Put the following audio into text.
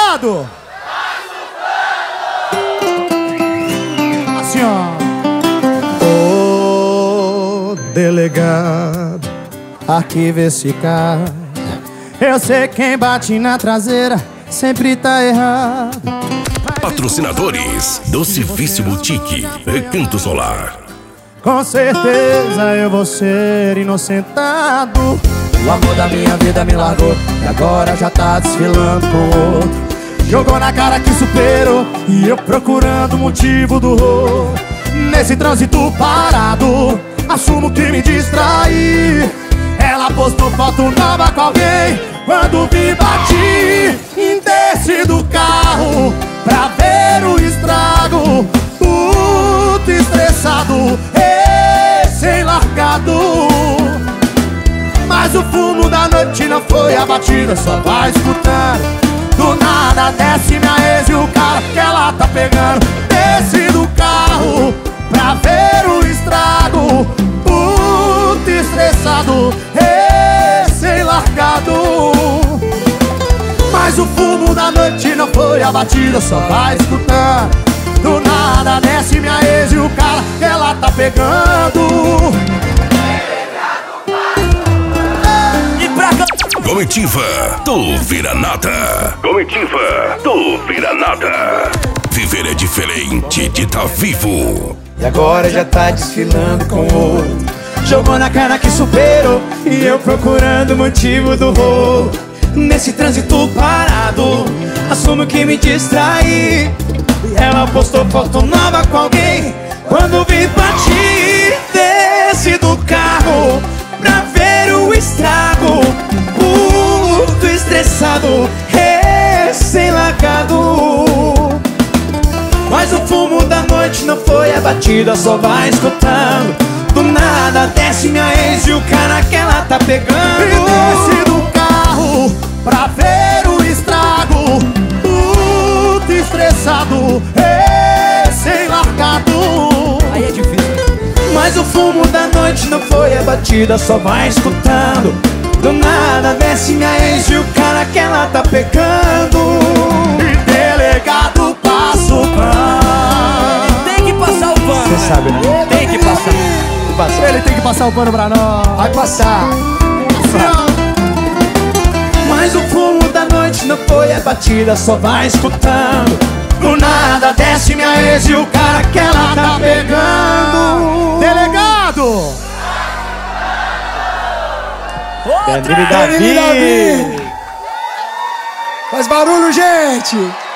Delegado! Assim, ó. Ô, delegado, arquiva esse caso. Eu sei quem bate na traseira sempre tá errado. Patrocinadores: Doce Vício Boutique, Recanto Solar. Com certeza eu vou ser inocentado. O amor da minha vida me largou e agora já tá desfilando com outro. Jogou na cara que superou e eu procurando o motivo do rolo. Nesse trânsito parado, assumo que me distraí. Ela postou foto nova com alguém. Quando vi bati, desci do carro pra ver o estrago. Puto estressado, recém-largado. Mas o fumo da noite não foi abatido, só vai escutando. Do nada desce minha ex e o cara que ela tá pegando. Desce do carro pra ver o estrago. Puto estressado, recém-largado. Mas o fumo da noite não foi abatido, só vai escutando. Do nada desce minha ex e o cara que ela tá pegando. Comitiva do Vira-Nata. Comitiva do Vira-Nata. Viver é diferente de tá vivo. E agora já tá desfilando com outro. Jogou na cara que superou e eu procurando o motivo do rolo. Nesse trânsito parado, assumo que me distraí. E ela postou foto nova com alguém. Quando vi bati, desci do carro pra ver o estrago. Puto estressado, recém-largado. Mas o fumo da noite não foi abatido, só vai escutando. Do nada desce minha ex e o cara que ela tá pegando. E desce do carro pra ver o estrago. Puto estressado, recém-largado. Aí é difícil. Mas o fumo da noite não foi abatido, só vai escutando. Do nada desce minha ex e o cara que ela tá pegando. E delegado passa o pano. Tem que passar o pano. Você sabe, né? Tem que passar. Ele tem que passar o pano pra nós. Vai passar. Mas o fumo da noite não foi abatida, só vai escutando. Do nada desce minha ex e o cara que ela tá pegando. Delegado! Outra! Davi! Faz barulho, gente!